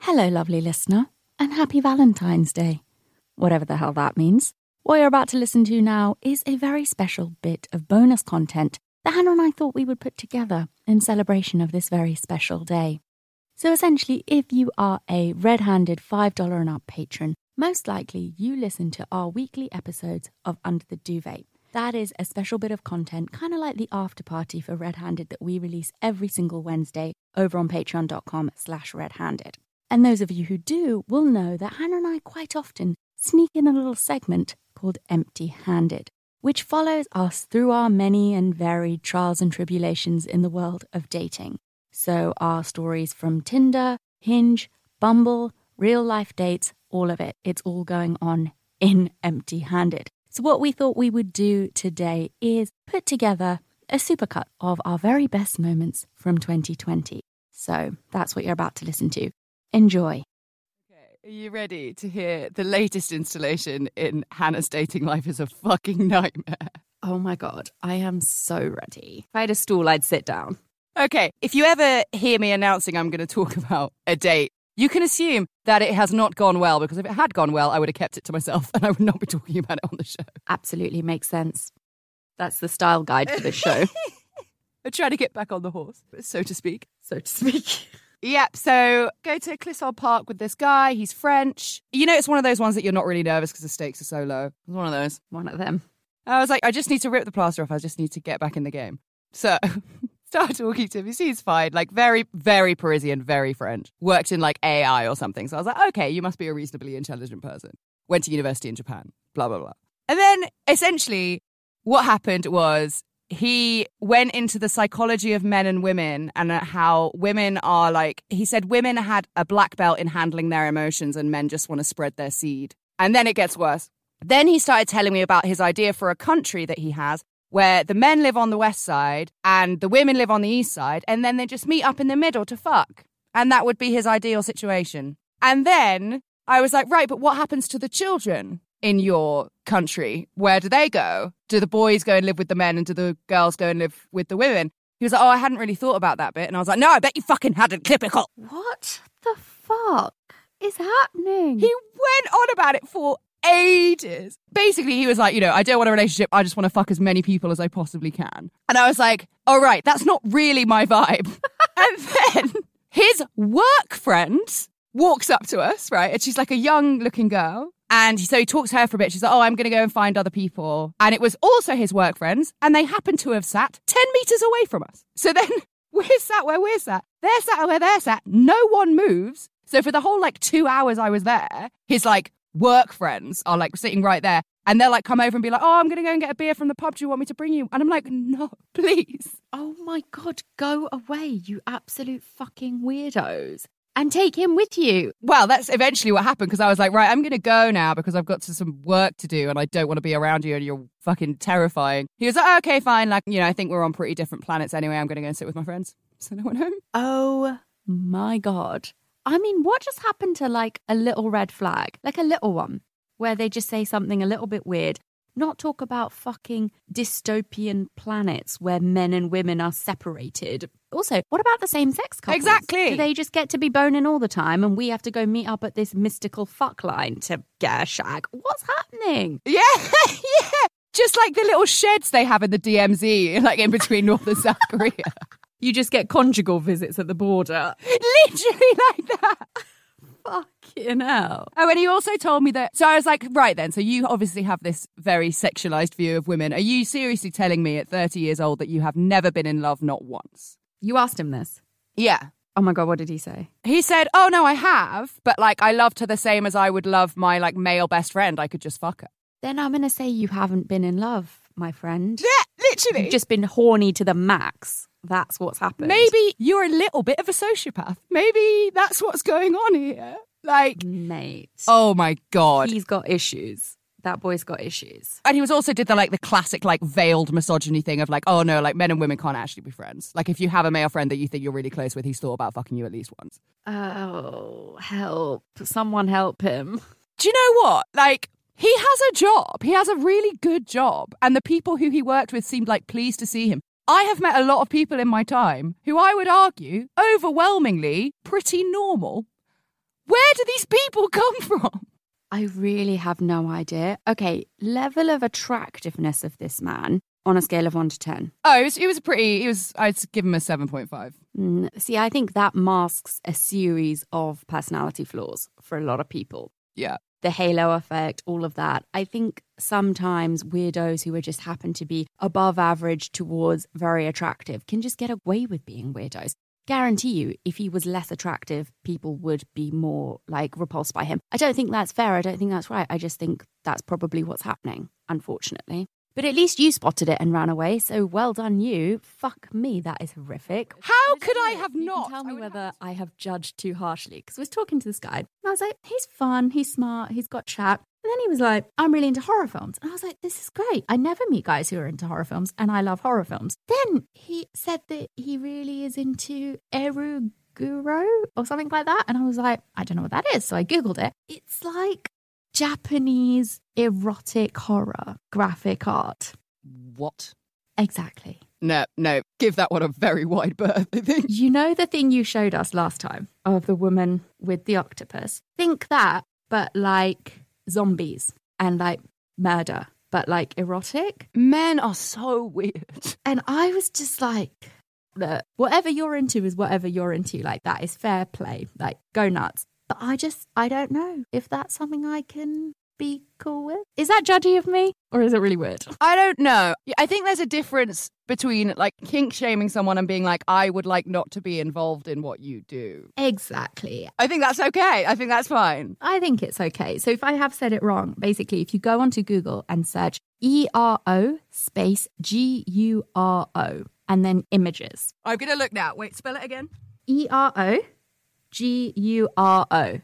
Hello, lovely listener, and happy Valentine's Day. Whatever the hell that means. What you're about to listen to now is a very special bit of bonus content that Hannah and I thought we would put together in celebration of this very special day. So essentially, if you are a red-handed $5 and up patron, most likely you listen to our weekly episodes of Under the Duvet. That is a special bit of content, kind of like the after party for Red Handed that we release every single Wednesday over on patreon.com/redhanded. And those of you who do will know that Hannah and I quite often sneak in a little segment called Empty Handed, which follows us through our many and varied trials and tribulations in the world of dating. So our stories from Tinder, Hinge, Bumble, real life dates, all of it. It's all going on in Empty Handed. So what we thought we would do today is put together a supercut of our very best moments from 2020. So that's what you're about to listen to. Enjoy. Okay, are you ready to hear the latest installation in Hannah's dating life is a fucking nightmare? Oh my God, I am so ready. If I had a stool, I'd sit down. Okay, if you ever hear me announcing I'm going to talk about a date, you can assume that it has not gone well, because if it had gone well, I would have kept it to myself and I would not be talking about it on the show. Absolutely makes sense. That's the style guide for the show. I try to get back on the horse, so to speak. So to speak. Yep, so go to Clissold Park with this guy. He's French. You know, it's one of those ones that you're not really nervous because the stakes are so low. It's one of those. One of them. I was like, I just need to rip the plaster off. I just need to get back in the game. So start talking to him. He seems fine. Like very, very Parisian, very French. Worked in like AI or something. So I was like, okay, you must be a reasonably intelligent person. Went to university in Japan. Blah, blah, blah. And then essentially what happened was he went into the psychology of men and women and how women are like, he said women had a black belt in handling their emotions and men just want to spread their seed. And then it gets worse. Then he started telling me about his idea for a country that he has where the men live on the west side and the women live on the east side, and then they just meet up in the middle to fuck. And that would be his ideal situation. And then I was like, right, but what happens to the children in your country? Where do they go? Do the boys go and live with the men and do the girls go and live with the women? He was like, oh, I hadn't really thought about that bit. And I was like, no, I bet you fucking hadn't. Typical. What the fuck is happening? He went on about it for ages. Basically, he was like, you know, I don't want a relationship. I just want to fuck as many people as I possibly can. And I was like, all right, that's not really my vibe. And then his work friend walks up to us, right? And she's like a young looking girl. And so he talks to her for a bit. She's like, oh, I'm going to go and find other people. And it was also his work friends. And they happen to have sat 10 meters away from us. So then we're sat where we're sat. They're sat where they're sat. No one moves. So for the whole 2 hours I was there, his work friends are sitting right there. And they'll come over and be like, oh, I'm going to go and get a beer from the pub. Do you want me to bring you? And I'm like, no, please. Oh my God, go away, you absolute fucking weirdos. And take him with you. Well, that's eventually what happened, because I was like, right, I'm going to go now because I've got some work to do and I don't want to be around you and you're fucking terrifying. He was like, oh, okay, fine. I think we're on pretty different planets anyway. I'm going to go and sit with my friends. So I went home. Oh my God. I mean, what just happened to a little red flag? A little one where they just say something a little bit weird. Not talk about fucking dystopian planets where men and women are separated. Also, what about the same-sex couples? Exactly. Do they just get to be boning all the time and we have to go meet up at this mystical fuck line to get a shag? What's happening? Yeah, yeah. Just like the little sheds they have in the DMZ, in between North and South Korea. You just get conjugal visits at the border. Literally like that. Fucking hell. Oh, and he also told me that... So I was like, right then, so you obviously have this very sexualized view of women. Are you seriously telling me at 30 years old that you have never been in love, not once? You asked him this? Yeah. Oh my God, what did he say? He said, oh no, I have, but I loved her the same as I would love my male best friend. I could just fuck her. Then I'm going to say you haven't been in love, my friend. Yeah, literally. You've just been horny to the max. That's what's happened. Maybe you're a little bit of a sociopath. Maybe that's what's going on here. Mate. Oh my God. He's got issues. That boy's got issues. And he also did the classic veiled misogyny thing of oh no, men and women can't actually be friends. If you have a male friend that you think you're really close with, he's thought about fucking you at least once. Oh, help. Someone help him. Do you know what? He has a job. He has a really good job. And the people who he worked with seemed pleased to see him. I have met a lot of people in my time who I would argue, overwhelmingly, pretty normal. Where do these people come from? I really have no idea. Okay, level of attractiveness of this man on a scale of 1 to 10. Oh, I'd give him a 7.5. See, I think that masks a series of personality flaws for a lot of people. Yeah. The halo effect, all of that. I think sometimes weirdos who just happen to be above average towards very attractive can just get away with being weirdos. Guarantee you, if he was less attractive, people would be more repulsed by him. I don't think that's fair. I don't think that's right. I just think that's probably what's happening, unfortunately. But at least you spotted it and ran away, so well done you. Fuck me, that is horrific. How could I have You not? can tell me whether I have judged too harshly. Because I was talking to this guy, and I was like, he's fun, he's smart, he's got chat. And then he was like, I'm really into horror films. And I was like, this is great. I never meet guys who are into horror films, and I love horror films. Then he said that he really is into Eruguro or something like that. And I was like, I don't know what that is. So I Googled it. It's like Japanese erotic horror graphic art. What? Exactly. No, give that one a very wide berth, I think. You know the thing you showed us last time of the woman with the octopus? Think that, but like zombies and like murder, but like erotic. Men are so weird. And I was just like, look, whatever you're into is whatever you're into. Like, that is fair play. Like, go nuts. But I don't know if that's something I can be cool with. Is that judgy of me, or is it really weird? I don't know. I think there's a difference between like kink shaming someone and being like, I would like not to be involved in what you do. Exactly. I think that's okay. I think that's fine. I think it's okay. So if I have said it wrong, basically, if you go onto Google and search ERO space GURO and then images. I'm going to look now. Wait, spell it again. ERO GURO.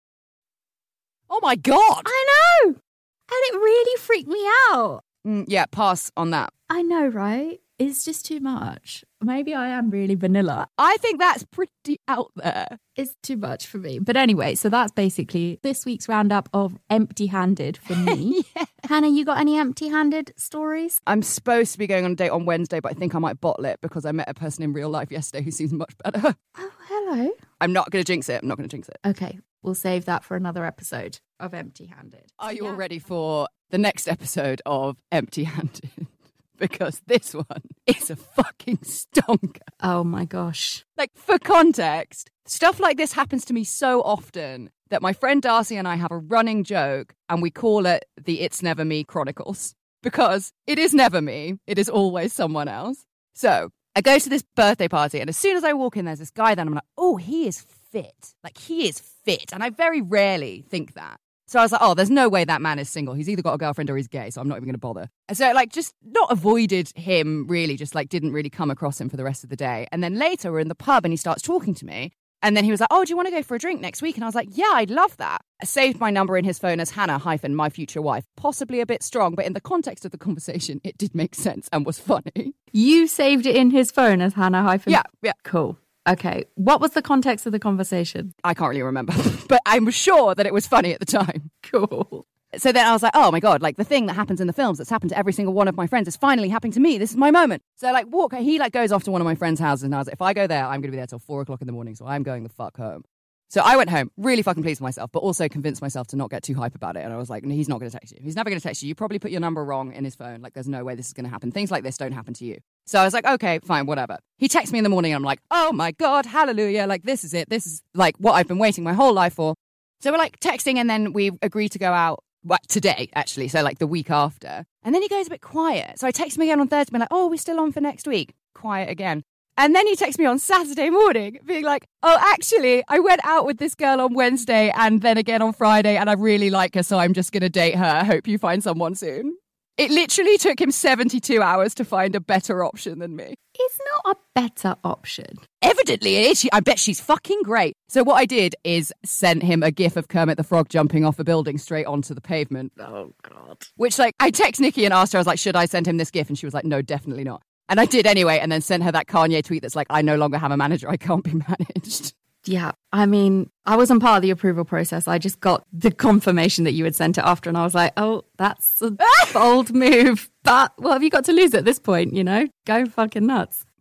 Oh my God. I know. And it really freaked me out. Yeah, pass on that. I know, right? It's just too much. Maybe I am really vanilla. I think that's pretty out there. It's too much for me. But anyway, so that's basically this week's roundup of empty-handed for me. Yeah. Hannah, you got any empty-handed stories? I'm supposed to be going on a date on Wednesday, but I think I might bottle it because I met a person in real life yesterday who seems much better. Oh, hello. I'm not going to jinx it. Okay, we'll save that for another episode of Empty-Handed. Are you all ready for the next episode of Empty-Handed? Because this one is a fucking stonker. Oh my gosh. Like, for context, stuff like this happens to me so often that my friend Darcy and I have a running joke and we call it the It's Never Me Chronicles. Because it is never me. It is always someone else. So I go to this birthday party and as soon as I walk in, there's this guy that I'm like, oh, he is fit. Like, he is fit. And I very rarely think that. So I was like, oh, there's no way that man is single. He's either got a girlfriend or he's gay, so I'm not even going to bother. And so, like, just not avoided him, really, just, like, didn't really come across him for the rest of the day. And then later, we're in the pub and he starts talking to me. And then he was like, oh, do you want to go for a drink next week? And I was like, yeah, I'd love that. I saved my number in his phone as Hannah-my future wife. Possibly a bit strong, but in the context of the conversation, it did make sense and was funny. You saved it in his phone as Hannah-. Yeah. Cool. Okay. What was the context of the conversation? I can't really remember, but I'm sure that it was funny at the time. Cool. So then I was like, oh my God, like the thing that happens in the films that's happened to every single one of my friends is finally happening to me. This is my moment. So like he like goes off to one of my friends' houses and I was like, if I go there, I'm going to be there till 4 o'clock in the morning. So I'm going the fuck home. So I went home, really fucking pleased with myself, but also convinced myself to not get too hype about it. And I was like, no, he's not going to text you. He's never going to text you. You probably put your number wrong in his phone. Like, there's no way this is going to happen. Things like this don't happen to you. So I was like, okay, fine, whatever. He texts me in the morning and I'm like, oh my God, hallelujah. Like, this is it. This is like what I've been waiting my whole life for. So we're like texting and then we agreed to go out today, actually. So like the week after. And then he goes a bit quiet. So I text him again on Thursday, being like, oh, we're still on for next week. Quiet again. And then he texts me on Saturday morning being like, oh, actually, I went out with this girl on Wednesday and then again on Friday and I really like her, so I'm just going to date her. I hope you find someone soon. It literally took him 72 hours to find a better option than me. It's not a better option. Evidently it is. I bet she's fucking great. So what I did is sent him a gif of Kermit the Frog jumping off a building straight onto the pavement. Oh, God. Which, like, I text Nikki and asked her, I was like, should I send him this gif? And she was like, no, definitely not. And I did anyway, and then sent her that Kanye tweet that's like, I no longer have a manager, I can't be managed. Yeah, I mean, I wasn't part of the approval process. I just got the confirmation that you had sent it after, and I was like, oh, that's a bold move. But what have you got to lose at this point, you know? Go fucking nuts.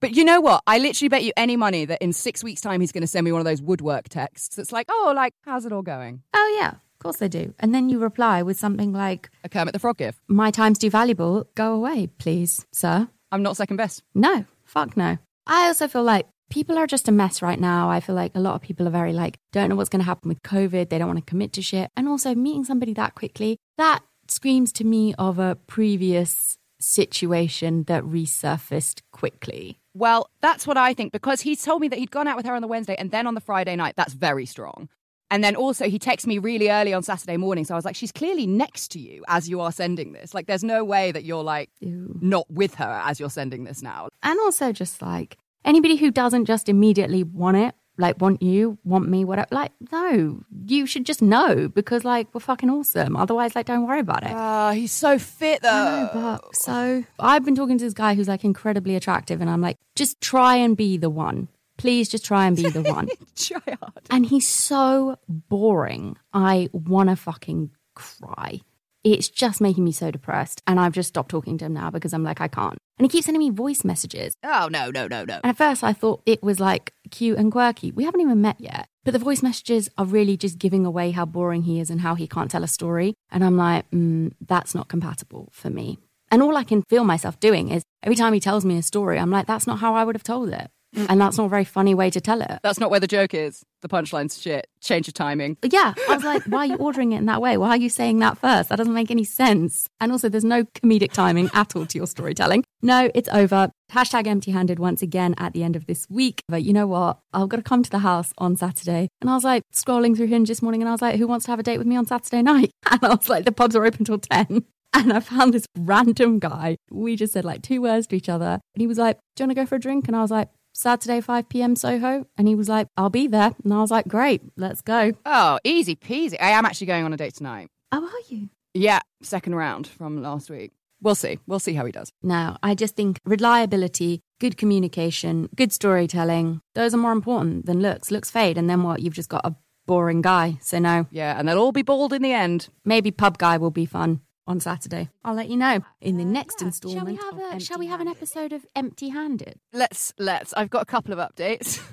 But you know what? I literally bet you any money that in 6 weeks' time he's going to send me one of those woodwork texts that's like, oh, like, how's it all going? Oh, yeah. Of course they do. And then you reply with something like, A Kermit the Frog gif. my time's too valuable. Go away, please, sir. I'm not second best. No, fuck no. I also feel like people are just a mess right now. I feel like a lot of people are very like, don't know what's going to happen with COVID. They don't want to commit to shit. And also meeting somebody that quickly, that screams to me of a previous situation that resurfaced quickly. Well, that's what I think, because he told me that he'd gone out with her on the Wednesday and then on the Friday night. That's very strong. And then also he texted me really early on Saturday morning. So I was like, she's clearly next to you as you are sending this. Like, there's no way that you're like not with her as you're sending this now. And also just like anybody who doesn't just immediately want it, like want you, want me, whatever. Like, no, you should just know because like we're fucking awesome. Otherwise, like, don't worry about it. He's so fit though. I know, but so I've been talking to this guy who's like incredibly attractive and I'm like, just try and be the one. Please just try and be the one. Try hard. And he's so boring. I want to fucking cry. It's just making me so depressed. And I've just stopped talking to him now because I'm like, I can't. And he keeps sending me voice messages. Oh, no. And at first I thought it was like cute and quirky. We haven't even met yet. But the voice messages are really just giving away how boring he is and how he can't tell a story. And I'm like, that's not compatible for me. And all I can feel myself doing is every time he tells me a story, I'm like, that's not how I would have told it. And that's not a very funny way to tell it. That's not where the joke is. The punchline's shit. Change your timing. Yeah. I was like, why are you ordering it in that way? Why are you saying that first? That doesn't make any sense. And also, there's no comedic timing at all to your storytelling. No, it's over. Hashtag empty-handed once again at the end of this week. But you know what? I've got to come to the house on Saturday. And I was like scrolling through Hinge this morning and I was like, who wants to have a date with me on Saturday night? And I was like, the pubs are open till 10. And I found this random guy. We just said like 2 words to each other. And he was like, do you want to go for a drink? And I was like, Saturday, 5 p.m. Soho. And he was like, I'll be there. And I was like, great, let's go. Oh, easy peasy. I am actually going on a date tonight. Oh, are you? Yeah, second round from last week. We'll see. We'll see how he does. No, I just think reliability, good communication, good storytelling, those are more important than looks. Looks fade. And then what? You've just got a boring guy. So no. Yeah, and they'll all be bald in the end. Maybe pub guy will be fun on Saturday. I'll let you know in the next installment. Shall we have an episode of Empty-Handed? Let's. I've got a couple of updates.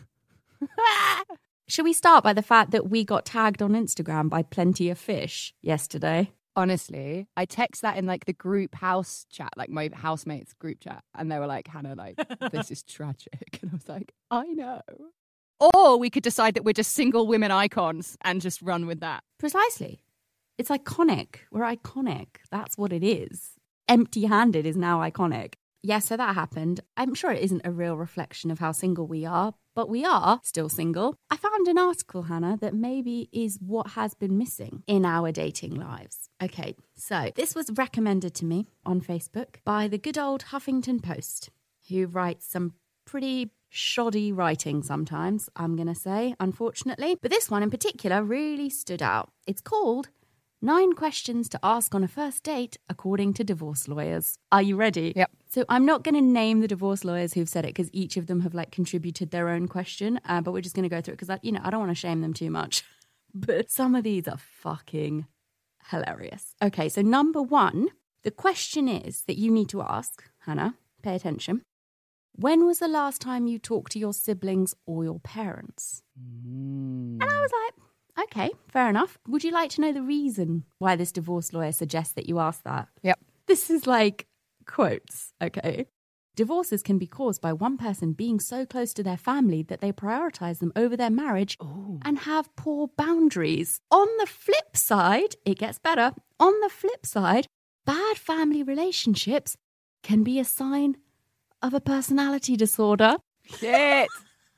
Shall we start by the fact that we got tagged on Instagram by Plenty of Fish yesterday? Honestly, I text that in like the group house chat, like my housemates group chat, and they were like, Hannah, like, this is tragic. And I was like, I know. Or we could decide that we're just single women icons and just run with that. Precisely. It's iconic. We're iconic. That's what it is. Empty-handed is now iconic. Yeah, so that happened. I'm sure it isn't a real reflection of how single we are, but we are still single. I found an article, Hannah, that maybe is what has been missing in our dating lives. Okay, so this was recommended to me on Facebook by the good old Huffington Post, who writes some pretty shoddy writing sometimes, I'm going to say, unfortunately. But this one in particular really stood out. It's called 9 Questions to Ask on a First Date According to Divorce Lawyers. Are you ready? Yep. So I'm not going to name the divorce lawyers who've said it because each of them have like contributed their own question, but we're just going to go through it because I don't want to shame them too much. But some of these are fucking hilarious. Okay, so number 1, the question is that you need to ask, Hannah, pay attention. When was the last time you talked to your siblings or your parents? And I was like, okay, fair enough. Would you like to know the reason why this divorce lawyer suggests that you ask that? Yep. This is like quotes, okay? Divorces can be caused by one person being so close to their family that they prioritize them over their marriage and have poor boundaries. On the flip side, it gets better. On the flip side, bad family relationships can be a sign of a personality disorder. Shit,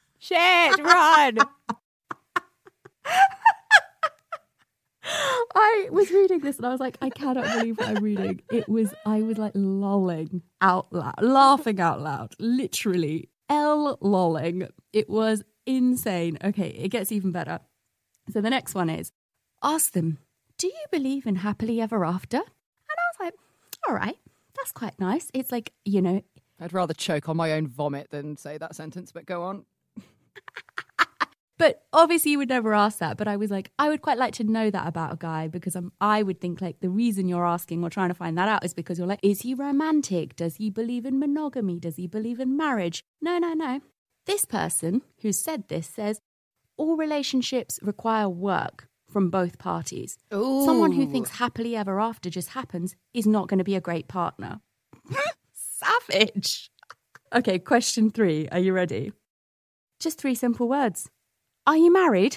run. I was reading this and I was like, I cannot believe what I'm reading. I was like lolling out loud, laughing out loud, literally lolling. It was insane. Okay, it gets even better. So the next one is, ask them, do you believe in happily ever after? And I was like, all right, that's quite nice. It's like, I'd rather choke on my own vomit than say that sentence, but go on. But obviously you would never ask that. But I was like, I would quite like to know that about a guy because I would think like the reason you're asking or trying to find that out is because you're like, is he romantic? Does he believe in monogamy? Does he believe in marriage? No. This person who said this says all relationships require work from both parties. Ooh. Someone who thinks happily ever after just happens is not going to be a great partner. Savage. Okay, question 3. Are you ready? Just 3 simple words. Are you married?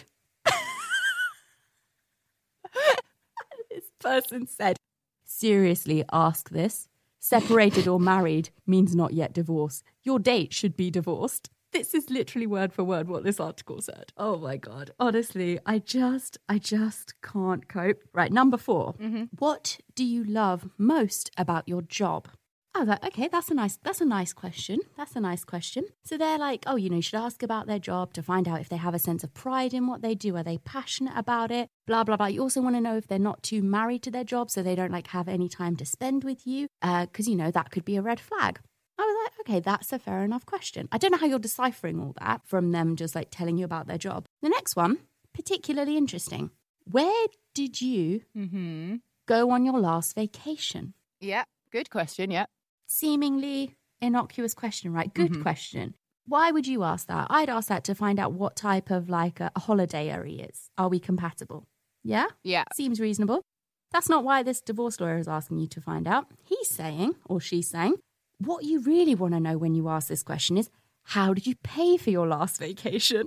This person said, seriously, ask this. Separated or married means not yet divorced. Your date should be divorced. This is literally word for word what this article said. Oh my God. Honestly, I just can't cope. Right, number 4. Mm-hmm. What do you love most about your job? I was like, okay, that's a nice question. That's a nice question. So they're like, oh, you should ask about their job to find out if they have a sense of pride in what they do. Are they passionate about it? Blah, blah, blah. You also want to know if they're not too married to their job so they don't like have any time to spend with you. Because, that could be a red flag. I was like, okay, that's a fair enough question. I don't know how you're deciphering all that from them just like telling you about their job. The next one, particularly interesting. Where did you go on your last vacation? Yeah, good question, yeah. Seemingly innocuous question, right? Good question. Why would you ask that? I'd ask that to find out what type of like a holiday he is. Are we compatible? Yeah? Yeah. Seems reasonable. That's not why this divorce lawyer is asking you to find out. He's saying, or she's saying, what you really want to know when you ask this question is, how did you pay for your last vacation?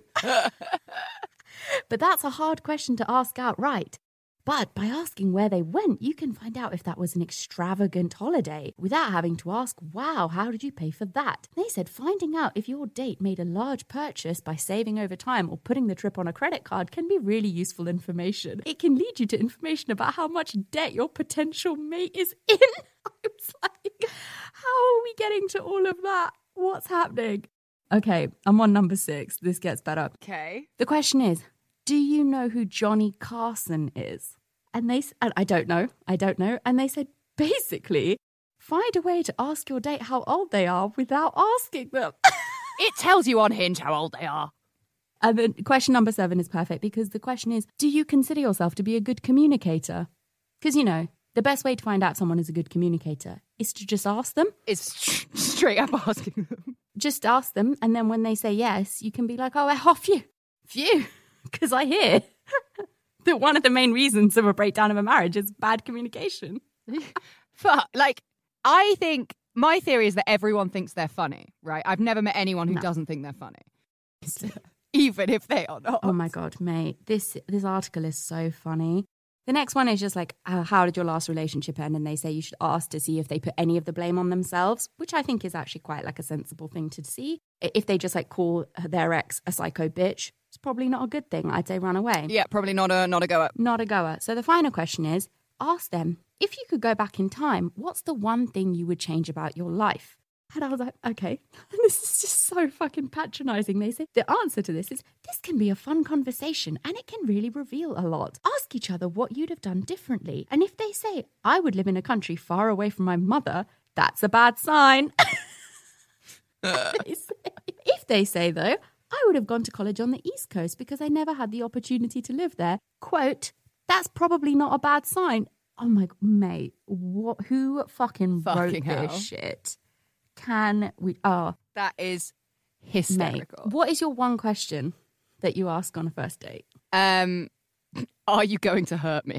But that's a hard question to ask outright. But by asking where they went, you can find out if that was an extravagant holiday without having to ask, wow, how did you pay for that? They said finding out if your date made a large purchase by saving over time or putting the trip on a credit card can be really useful information. It can lead you to information about how much debt your potential mate is in. I was like, how are we getting to all of that? What's happening? Okay, I'm on number 6. This gets better. Okay. The question is, do you know who Johnny Carson is? And I don't know. And they said, basically, find a way to ask your date how old they are without asking them. It tells you on Hinge how old they are. And then question number 7 is perfect because the question is, do you consider yourself to be a good communicator? Because, the best way to find out someone is a good communicator is to just ask them. It's straight up asking them. Just ask them. And then when they say yes, you can be like, oh, phew. Because I hear that one of the main reasons of a breakdown of a marriage is bad communication. Fuck. Like, I think my theory is that everyone thinks they're funny, right? I've never met anyone who doesn't think they're funny. Even if they are not. Oh my God, mate. This article is so funny. The next one is just like, how did your last relationship end? And they say you should ask to see if they put any of the blame on themselves, which I think is actually quite like a sensible thing to see. If they just like call their ex a psycho bitch, it's probably not a good thing. I'd say run away. Yeah, probably not a goer. Not a goer. So the final question is, ask them, if you could go back in time, what's the one thing you would change about your life? And I was like, okay. And this is just so fucking patronizing. They say the answer to this is, this can be a fun conversation and it can really reveal a lot. Ask each other what you'd have done differently. And if they say, I would live in a country far away from my mother, that's a bad sign. If they say, though, I would have gone to college on the East Coast because I never had the opportunity to live there, quote, that's probably not a bad sign. Oh my, mate, who fucking wrote this shit? Can we? Oh, that is hysterical. Mate, what is your one question that you ask on a first date? Are you going to hurt me?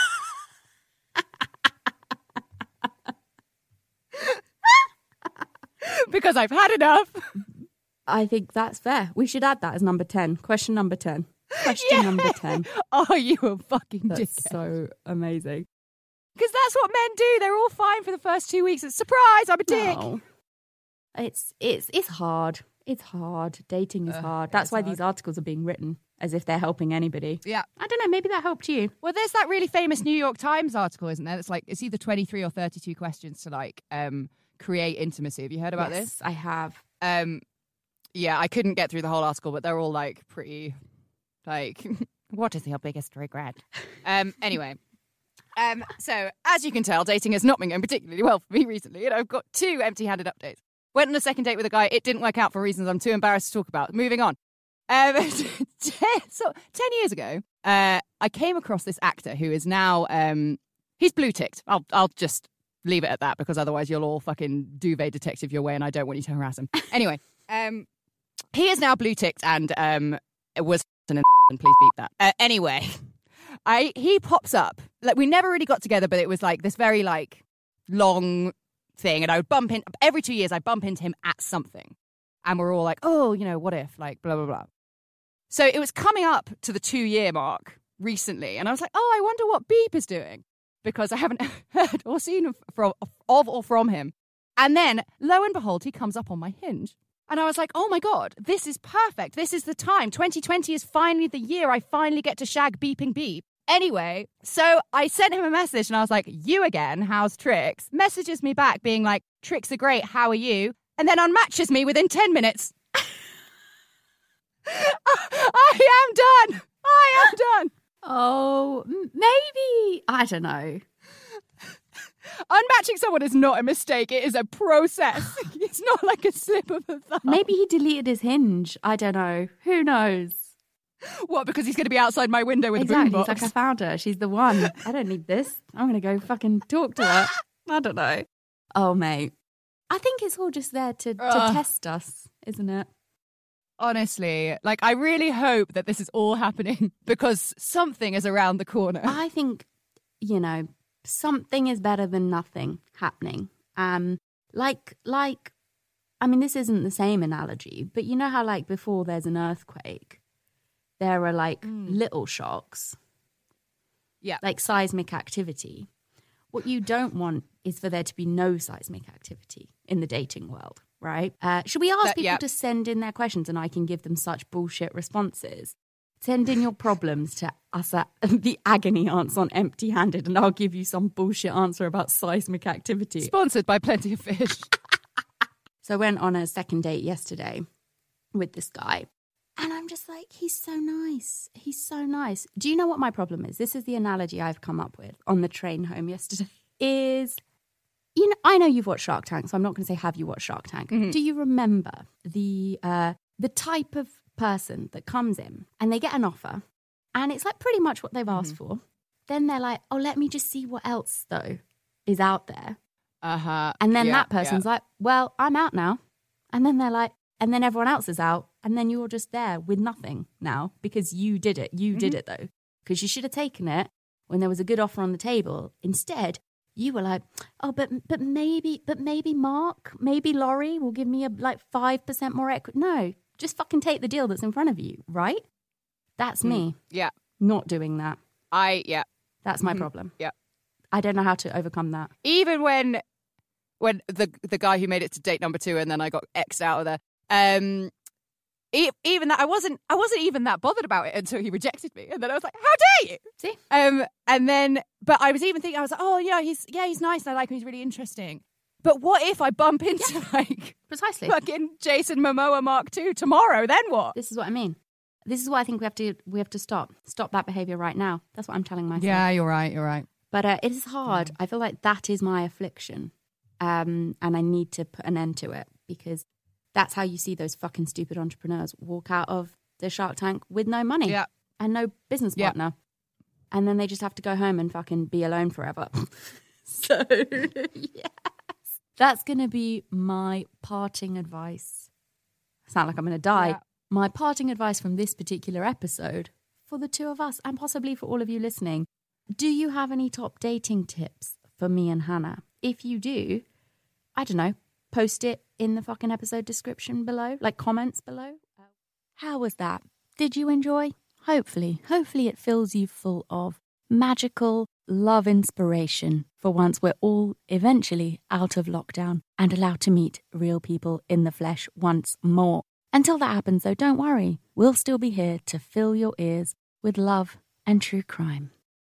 Because I've had enough. I think that's fair. We should add that as number 10. Question number 10. Question number 10. Are you a fucking dickhead? That's so amazing. Because that's what men do. They're all fine for the first 2 weeks. It's surprise, I'm a dick. No. It's hard. It's hard. Dating is hard. That's why these articles are being written as if they're helping anybody. Yeah. I don't know. Maybe that helped you. Well, there's that really famous New York Times article, isn't there? That's like, it's either 23 or 32 questions to like create intimacy. Have you heard about this? Yes, I have. Yeah, I couldn't get through the whole article, but they're all like pretty like, what is your biggest regret? Anyway. So as you can tell, dating has not been going particularly well for me recently, and I've got 2 empty-handed updates. Went on a second date with a guy. It didn't work out for reasons I'm too embarrassed to talk about. Moving on. So 10 years ago, I came across this actor who is now, he's blue ticked. I'll just leave it at that because otherwise you'll all fucking duvet detective your way and I don't want you to harass him. Anyway, he is now blue ticked and was and please beep that. Anyway, he pops up. Like, we never really got together, but it was like this very like long thing, and I would bump in every 2 years. I bump into him at something, and we're all like, oh, you know, what if, like, blah blah blah. So it was coming up to the 2-year mark recently, and I was like, oh, I wonder what Beep is doing because I haven't heard or seen of or from him. And then, lo and behold, he comes up on my Hinge. And I was like, oh my God, this is perfect. This is the time. 2020 is finally the year I finally get to shag Beeping Beep. Anyway, so I sent him a message and I was like, you again, how's Trix? Messages me back being like, Trix are great, how are you? And then unmatches me within 10 minutes. I am done. Oh, maybe. I don't know. Unmatching someone is not a mistake. It is a process. It's not like a slip of the thumb. Maybe he deleted his Hinge. I don't know. Who knows? What, because he's going to be outside my window with a boombox? He's like, I found her. She's the one. I don't need this. I'm going to go fucking talk to her. I don't know. Oh, mate. I think it's all just there to test us, isn't it? Honestly, like, I really hope that this is all happening because something is around the corner. I think, you know, something is better than nothing happening. Like, I mean, this isn't the same analogy, but you know how, like, before there's an earthquake, there are, like, little shocks. Yeah. Like seismic activity. What you don't want is for there to be no seismic activity in the dating world, right? Should we ask people to send in their questions and I can give them such bullshit responses? Send in your problems to us at the agony aunts on empty-handed and I'll give you some bullshit answer about seismic activity. Sponsored by Plenty of Fish. So I went on a second date yesterday with this guy and I'm just like, he's so nice. He's so nice. Do you know what my problem is? This is the analogy I've come up with on the train home yesterday is, you know, I know you've watched Shark Tank, so I'm not going to say have you watched Shark Tank. Mm-hmm. Do you remember the type of person that comes in and they get an offer and it's like pretty much what they've asked for. Then they're like, oh, let me just see what else though is out there. And then that person's like, well, I'm out now. And then they're like, and then everyone else is out. And then you're just there with nothing now because you did it. You did it though, because you should have taken it when there was a good offer on the table. Instead, you were like, oh, but maybe Mark, maybe Laurie will give me a like 5% more equity. No. Just fucking take the deal that's in front of you, right? That's me. Yeah. Not doing that. That's my problem. Yeah. I don't know how to overcome that. Even when the guy who made it to date number 2 and then I got X'd out of there, even that, I wasn't even that bothered about it until he rejected me. And then I was like, how dare you? See? And then, but I was even thinking, I was like, oh, yeah, he's nice and I like him, he's really interesting. But what if I bump into precisely fucking Jason Momoa Mark II tomorrow? Then what? This is what I mean. This is what I think we have to stop that behavior right now. That's what I'm telling myself. Yeah, you're right. But it is hard. I feel like that is my affliction, and I need to put an end to it because that's how you see those fucking stupid entrepreneurs walk out of the Shark Tank with no money and no business partner, and then they just have to go home and fucking be alone forever. So yeah. That's going to be my parting advice. Sound like I'm going to die. Yeah. My parting advice from this particular episode for the two of us and possibly for all of you listening. Do you have any top dating tips for me and Hannah? If you do, I don't know, post it in the fucking episode description below, like comments below. How was that? Did you enjoy? Hopefully it fills you full of magical love inspiration for once we're all eventually out of lockdown and allowed to meet real people in the flesh once more. Until that happens, though, don't worry. We'll still be here to fill your ears with love and true crime.